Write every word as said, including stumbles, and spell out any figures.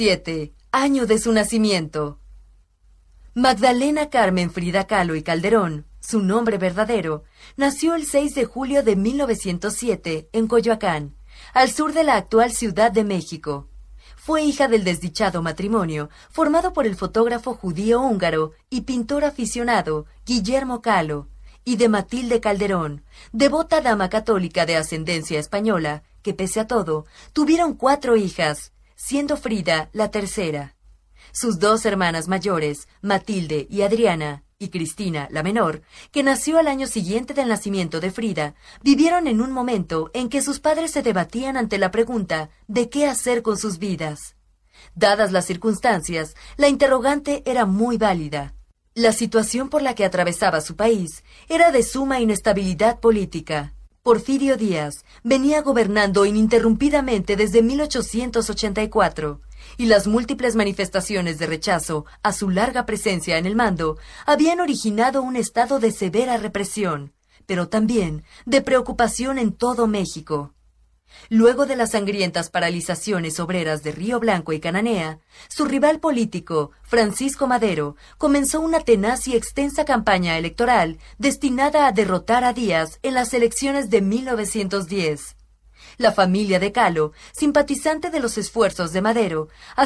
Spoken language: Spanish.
siete. Año de su nacimiento. Magdalena Carmen Frida Kahlo y Calderón, su nombre verdadero, nació el seis de julio de mil novecientos siete en Coyoacán, al sur de la actual Ciudad de México. Fue hija del desdichado matrimonio formado por el fotógrafo judío húngaro y pintor aficionado Guillermo Kahlo, y de Matilde Calderón, devota dama católica de ascendencia española, que pese a todo, tuvieron cuatro hijas, siendo Frida la tercera. Sus dos hermanas mayores, Matilde y Adriana, y Cristina, la menor, que nació al año siguiente del nacimiento de Frida, vivieron en un momento en que sus padres se debatían ante la pregunta de qué hacer con sus vidas. Dadas las circunstancias, la interrogante era muy válida. La situación por la que atravesaba su país era de suma inestabilidad política. Porfirio Díaz venía gobernando ininterrumpidamente desde mil ochocientos ochenta y cuatro, y las múltiples manifestaciones de rechazo a su larga presencia en el mando habían originado un estado de severa represión, pero también de preocupación en todo México. Luego de las sangrientas paralizaciones obreras de Río Blanco y Cananea, su rival político, Francisco Madero, comenzó una tenaz y extensa campaña electoral destinada a derrotar a Díaz en las elecciones de mil novecientos diez. La familia de Kahlo, simpatizante de los esfuerzos de Madero,